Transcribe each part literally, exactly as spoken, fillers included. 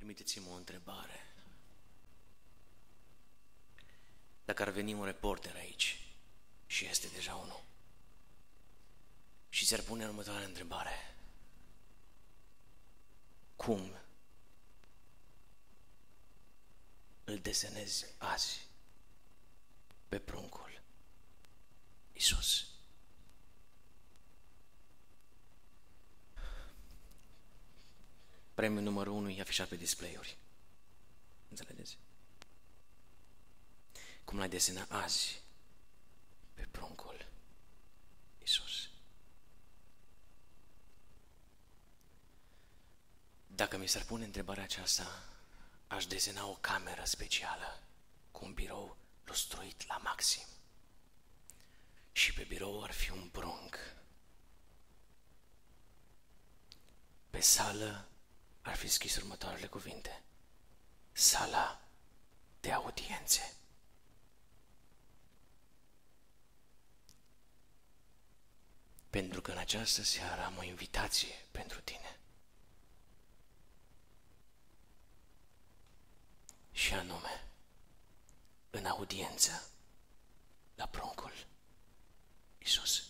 Permiteți-mi o întrebare. Dacă ar veni un reporter aici, și este deja unul, și ți-ar pune următoarea întrebare: cum îl desenezi azi pe pruncul Iisus? Premiul numărul unu e afișat pe display-uri. Înțelegeți? Cum l-ai desenat azi pe pruncul Iisus? Dacă mi s-ar pune întrebarea aceasta, aș desena o cameră specială cu un birou lustruit la maxim. Și pe birou ar fi un prunc. Pe sală ar fi scris următoarele cuvinte: sala de audiențe. Pentru că în această seară am o invitație pentru tine. Și anume, în audiență la pruncul Iisus.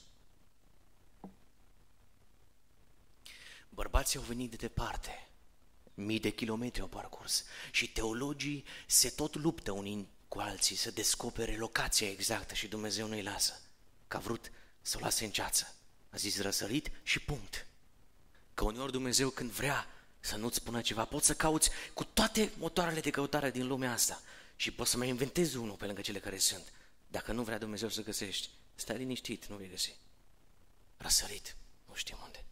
Bărbații au venit de departe, mii de kilometri au parcurs, și teologii se tot luptă unii cu alții să descopere locația exactă și Dumnezeu nu-i lasă, că a vrut să o lase în ceață. A zis răsărit și punct. Că uneori Dumnezeu, când vrea să nu-ți spună ceva, poți să cauți cu toate motoarele de căutare din lumea asta și poți să mai inventezi unul pe lângă cele care sunt. Dacă nu vrea Dumnezeu să găsești, stai liniștit, nu vei găsi. Răsărit, nu știm unde.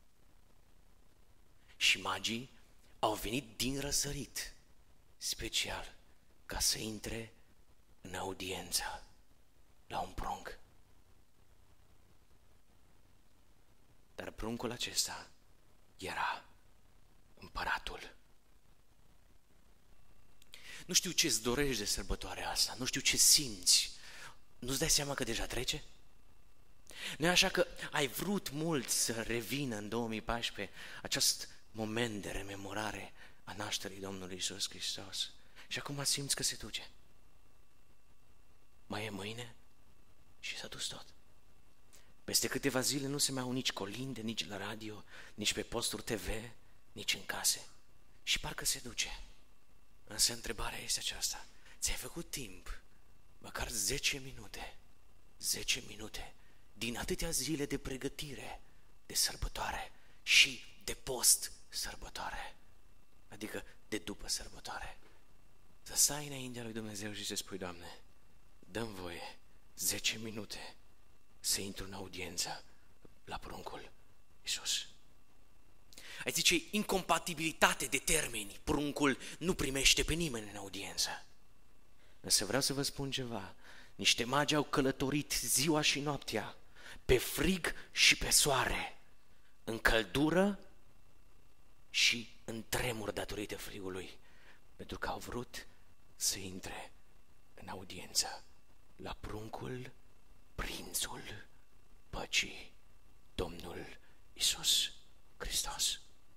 Și magii au venit din răsărit, special, ca să intre în audiență la un prunc. Dar pruncul acesta era împăratul. Nu știu ce-ți dorești de sărbătoarea asta, nu știu ce simți. Nu-ți dai seama că deja trece? Nu e așa că ai vrut mult să revină în două mii paisprezece acest moment de rememorare a nașterii Domnului Iisus Hristos și acum simți că se duce? Mai e mâine și s-a dus tot. Peste câteva zile nu se mai au nici colinde, nici la radio, nici pe posturi T V, nici în case. Și parcă se duce. Însă întrebarea este aceasta: ți-ai făcut timp, măcar zece minute, zece minute din atâtea zile de pregătire, de sărbătoare și de post sărbătoare, adică de după sărbătoare, să stai înaintea lui Dumnezeu și să spui: Doamne, dă-mi voie zece minute să intru în audiență la pruncul Iisus. Ai zice, incompatibilitate de termeni. Pruncul nu primește pe nimeni în audiență. Însă vreau să vă spun ceva. Niște magi au călătorit ziua și noaptea, pe frig și pe soare, în căldură și în tremur datorită frigului, pentru că au vrut să intre în audiență la pruncul, prințul păcii, Domnul Iisus Hristos.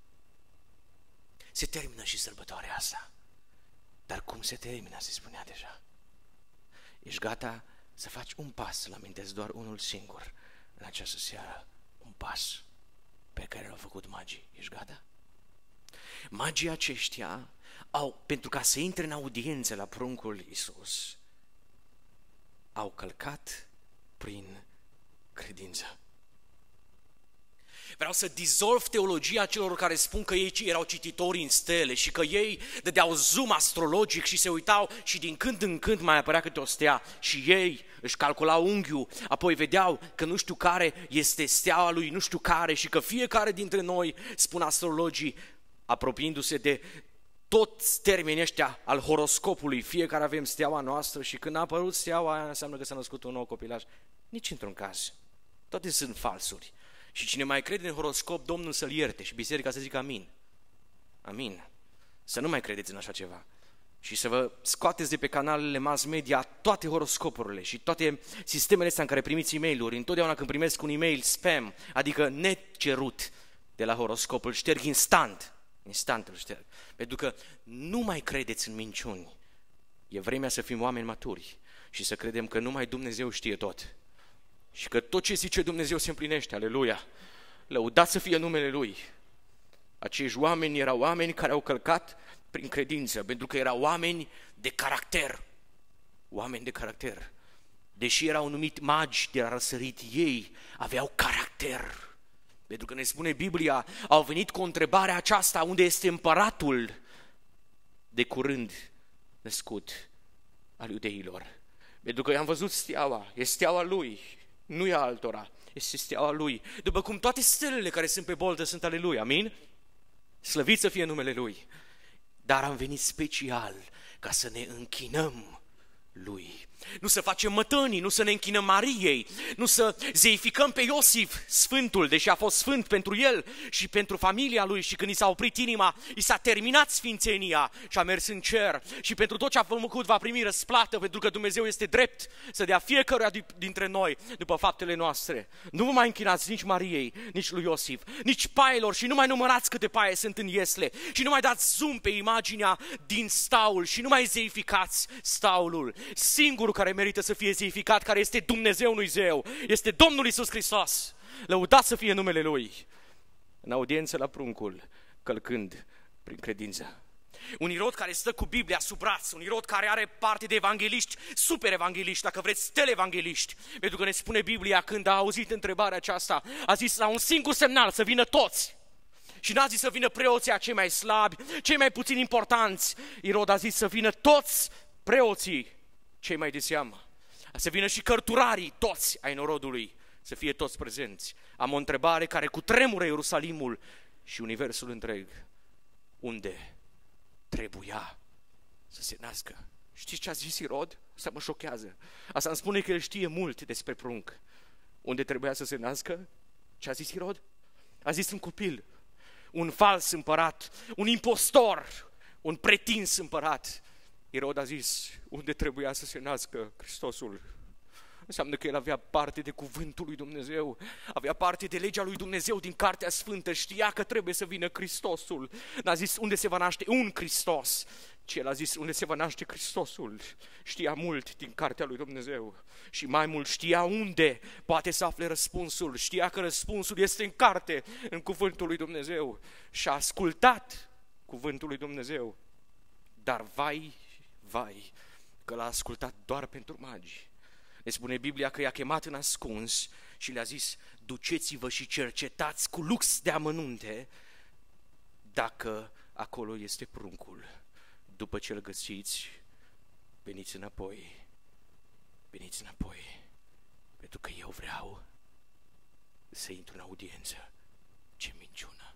Se termină și sărbătoarea asta. Dar cum se termină, se spunea deja. Ești gata să faci un pas, îl amintesc doar unul singur în această seară, un pas pe care l-au făcut magii. Ești gata? Magii aceștia au, pentru ca să intre în audiență la pruncul Iisus, au călcat prin credință. Vreau să dizolv teologia celor care spun că ei erau cititori în stele și că ei dădeau zoom astrologic și se uitau și din când în când mai apărea câte o stea și ei își calculau unghiul, apoi vedeau că nu știu care este steaua lui nu știu care și că fiecare dintre noi, spun astrologii, apropiindu-se de toți termenii ăștia al horoscopului, fiecare avem steaua noastră și când a apărut steaua aia înseamnă că s-a născut un nou copilaj. Nici într-un caz. Toate sunt falsuri. Și cine mai crede în horoscop, Domnul să-l ierte și biserica să zică amin. Amin. Să nu mai credeți în așa ceva. Și să vă scoateți de pe canalele mass media toate horoscopurile și toate sistemele astea în care primiți e-mail-uri. Întotdeauna când primesc un e-mail spam, adică necerut de la horoscop, îl șterg instant. Instant îl șterg. Pentru că nu mai credeți în minciuni. E vremea să fim oameni maturi și să credem că numai Dumnezeu știe tot. Și că tot ce zice Dumnezeu se împlinește, aleluia. Lăudat să fie numele Lui. Acești oameni erau oameni care au călcat prin credință, pentru că erau oameni de caracter. Oameni de caracter. Deși erau numit magi de la răsărit, ei aveau caracter. Pentru că ne spune Biblia, au venit cu întrebarea aceasta, unde este împăratul de curând născut al iudeilor. Pentru că i-am văzut steaua, e steaua lui, nu e altora, este steaua lui. După cum toate stelele care sunt pe boltă sunt ale lui, amin? Slăvit să fie numele lui. Dar am venit special ca să ne închinăm lui. Nu să facem mătănii, nu să ne închinăm Mariei, nu să zeificăm pe Iosif, Sfântul, deși a fost sfânt pentru el și pentru familia lui și când i s-a oprit inima, i s-a terminat sfințenia și a mers în cer și pentru tot ce a făcut va primi răsplată, pentru că Dumnezeu este drept să dea fiecăruia dintre noi după faptele noastre. Nu vă mai închinați nici Mariei, nici lui Iosif, nici pailor și nu mai numărați câte paie sunt în iesle și nu mai dați zoom pe imaginea din staul și nu mai zeificați staulul. Singurul care merită să fie zeificat, care este Dumnezeu, nu-i zeu, este Domnul Iisus Hristos. Lăudat să fie numele Lui. În audiență la pruncul, călcând prin credință. Un Irod care stă cu Biblia sub braț, un Irod care are parte de evangeliști, super evangeliști, dacă vreți, televangeliști. Pentru că ne spune Biblia, când a auzit întrebarea aceasta, a zis la un singur semnal să vină toți. Și n-a zis să vină preoții cei mai slabi, cei mai puțin importanți. Irod a zis să vină toți preoții cei mai de seamă. Să vină și cărturarii toți ai norodului, să fie toți prezenți. Am o întrebare care cutremură Ierusalimul și universul întreg. Unde trebuia să se nască? Știți ce a zis Irod? Asta mă șochează. Asta îmi spune că el știe mult despre prunc. Unde trebuia să se nască? Ce a zis Irod? A zis un copil, un fals împărat, un impostor, un pretins împărat. Irod a zis, unde trebuia să se nască Hristosul? Înseamnă că el avea parte de cuvântul lui Dumnezeu, avea parte de legea lui Dumnezeu din Cartea Sfântă, știa că trebuie să vină Hristosul. N-a zis unde se va naște un Hristos, ci el a zis unde se va naște Hristosul. Știa mult din Cartea lui Dumnezeu și mai mult știa unde poate să afle răspunsul. Știa că răspunsul este în carte, în cuvântul lui Dumnezeu și a ascultat cuvântul lui Dumnezeu. Dar vai, vai, că l-a ascultat doar pentru magi. Ne spune Biblia că i-a chemat în ascuns și le-a zis, duceți-vă și cercetați cu lux de amănunte dacă acolo este pruncul. După ce îl găsiți, veniți înapoi, veniți înapoi, pentru că eu vreau să intru în audiență. Ce minciună!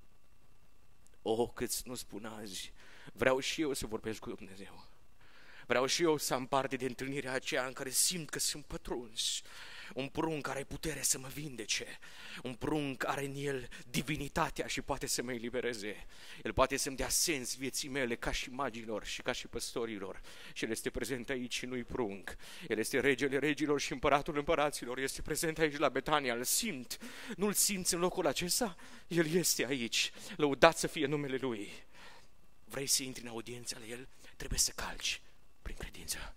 O, câți nu spun azi, vreau și eu să vorbesc cu Dumnezeu. Vreau și eu să am parte de întâlnirea aceea în care simt că sunt pătruns. Un prunc care are putere să mă vindece. Un prunc are în el divinitatea și poate să mă elibereze. El poate să-mi dea sens vieții mele ca și magilor și ca și păstorilor. Și El este prezent aici și nu-i prunc. El este regele regilor și împăratul împăraților. Este prezent aici la Betania. Îl simt. Nu-L simți în locul acesta? El este aici. Lăudat să fie numele Lui. Vrei să intri în audiența la El? Trebuie să calci prin credință.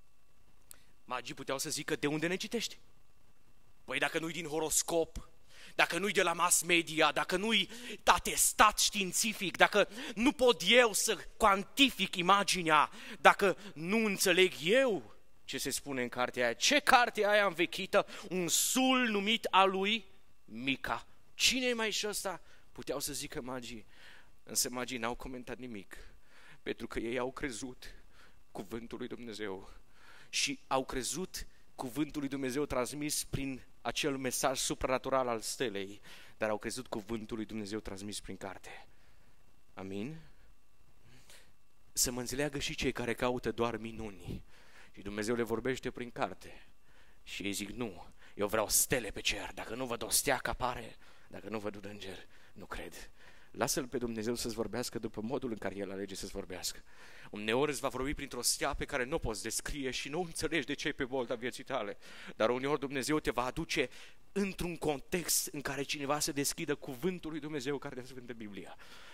Magii puteau să zică, de unde ne citești? Păi dacă nu-i din horoscop, dacă nu-i de la mass media, dacă nu-i atestat științific, dacă nu pot eu să cuantific imaginea, dacă nu înțeleg eu ce se spune în cartea aia. Ce carte aia învechită? Un sul numit a lui Mica. Cine e mai și ăsta? Puteau să zică magii, însă magii n-au comentat nimic, pentru că ei au crezut cuvântul lui Dumnezeu și au crezut cuvântul lui Dumnezeu transmis prin acel mesaj supranatural al stelei, dar au crezut cuvântul lui Dumnezeu transmis prin carte. Amin? Să mă înțeleagă și cei care caută doar minuni și Dumnezeu le vorbește prin carte și ei zic nu, eu vreau stele pe cer, dacă nu văd o stea că apare, dacă nu văd un înger, nu cred. Lasă-L pe Dumnezeu să-ți vorbească după modul în care El alege să-ți vorbească. Uneori îți va vorbi printr-o stea pe care nu o poți descrie și nu înțelegi de ce e pe bolta vieții tale. Dar uneori Dumnezeu te va aduce într-un context în care cineva să deschidă cuvântul lui Dumnezeu care te Sfântă Biblia.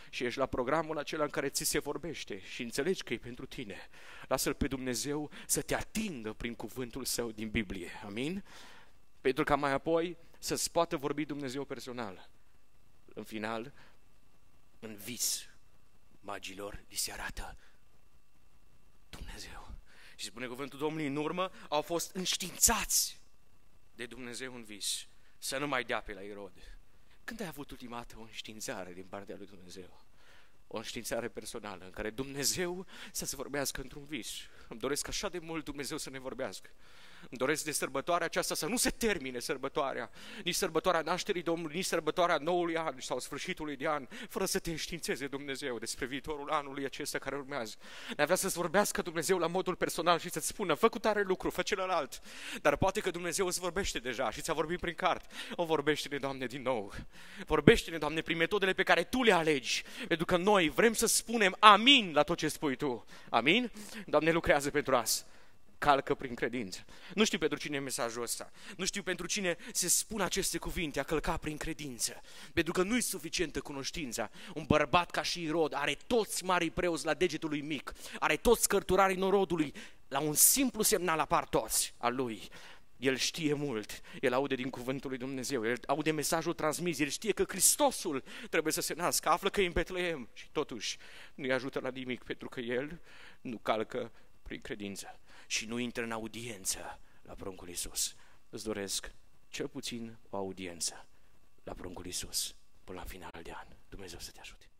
și ești la programul acela în care ți se vorbește și înțelegi că e pentru tine, lasă-L pe Dumnezeu să te atingă prin cuvântul Său din Biblie. Amin? Pentru ca mai apoi să-ți poată vorbi Dumnezeu personal. În final, în vis, magilor li se arată Dumnezeu. Și spune cuvântul Domnului, în urmă au fost înștiințați de Dumnezeu în vis să nu mai dea pe la Irod. Când ai avut ultima dată o înștiințare din partea lui Dumnezeu? O înștiințare personală în care Dumnezeu să-ți vorbească într-un vis. Îmi doresc așa de mult Dumnezeu să ne vorbească. Îmi doresc de sărbătoarea aceasta să nu se termine sărbătoarea, nici sărbătoarea nașterii Domnului, nici sărbătoarea noului an sau sfârșitului de an, fără să te înștiințeze Dumnezeu despre viitorul anului acesta care urmează. Ne vrea să-ți vorbească Dumnezeu la modul personal și să-ți spună, fă cu tare lucru, fă celălalt. Dar poate că Dumnezeu îți vorbește deja și ți-a vorbit prin carte. O, vorbește-ne, Doamne, din nou. Vorbește-ne, Doamne, prin metodele pe care Tu le alegi, pentru că noi vrem să spunem amin la tot ce spui Tu. Amin? Doamne, lucrează pentru asta. Calcă prin credință. Nu știu pentru cine e mesajul ăsta. Nu știu pentru cine se spun aceste cuvinte, a călca prin credință. Pentru că nu-i suficientă cunoștința. Un bărbat ca și Irod are toți marii preoți la degetul lui mic. Are toți cărturarii norodului la un simplu semnal apar toți al lui. El știe mult, el aude din cuvântul lui Dumnezeu, el aude mesajul transmis, el știe că Hristosul trebuie să se nască, află că e în Betleem și totuși nu-i ajută la nimic pentru că el nu calcă prin credință și nu intră în audiență la pruncul Iisus. Îți doresc cel puțin o audiență la pruncul Iisus până la final de an. Dumnezeu să te ajute.